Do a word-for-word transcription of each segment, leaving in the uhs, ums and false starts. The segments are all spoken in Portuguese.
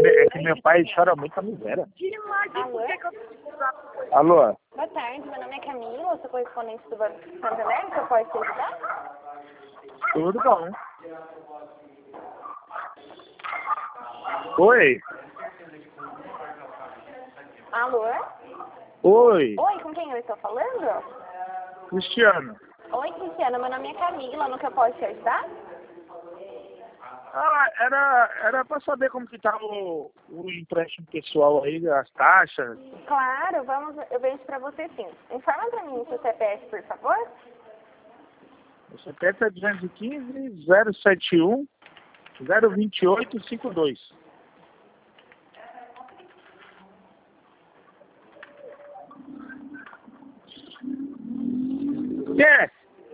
é que meu pai chora muito a miséria. Alô? Alô? Boa tarde, meu nome é Camila, eu sou correspondente do Banco Santander, que eu posso te ajudar? Tudo bom. Oi? Alô? Oi? Oi, com quem eu estou falando? Cristiano. Oi, Cristiana, meu nome é Camila, no que eu posso te ajudar? Ah, era, era pra saber como que tá o, o empréstimo pessoal aí, as taxas. Claro, vamos, eu vejo pra você sim. Informa pra mim o seu C P F, por favor. O C P F é duzentos e quinze, zero setenta e um, zero vinte e oito, cinquenta e dois. É.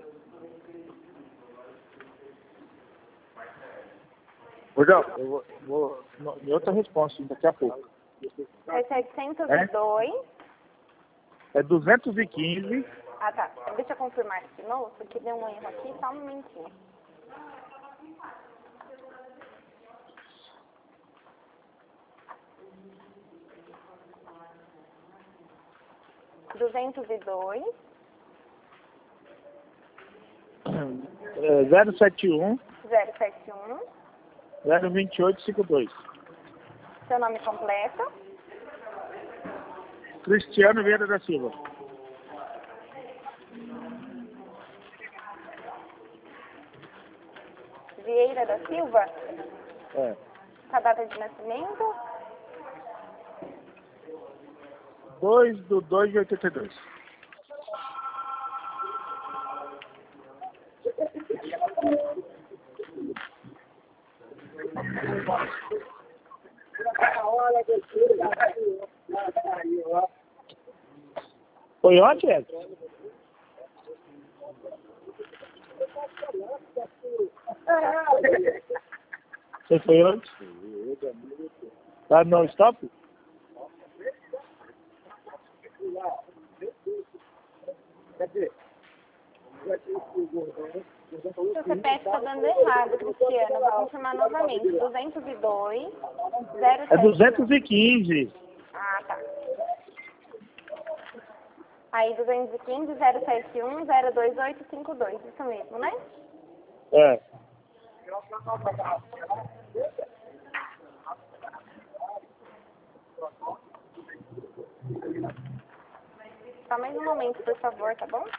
Gordão, eu vou, vou no- em outra resposta daqui a pouco. É setecentos e dois. É, é duzentos e quinze. Ah, tá. Deixa eu confirmar aqui de novo, porque deu um erro aqui, só um momentinho. duzentos e dois. É, zero setenta e um, zero sete um. zero vinte e oito, cinquenta e dois. Seu nome completo. Cristiano Vieira da Silva. Vieira da Silva. É. A data de nascimento. dois do dois de oitenta e dois. Foi ontem, Ed? Você foi ontem? Tá no stop? Seu C P F está dando errado, Cristiano. Vou confirmar novamente. duzentos e dois. zero sete um. É duzentos e quinze. Ah, tá. Aí, duzentos e quinze, zero sete um, zero dois oito cinco dois. Isso mesmo, né? É. Só mais um momento, por favor, tá bom?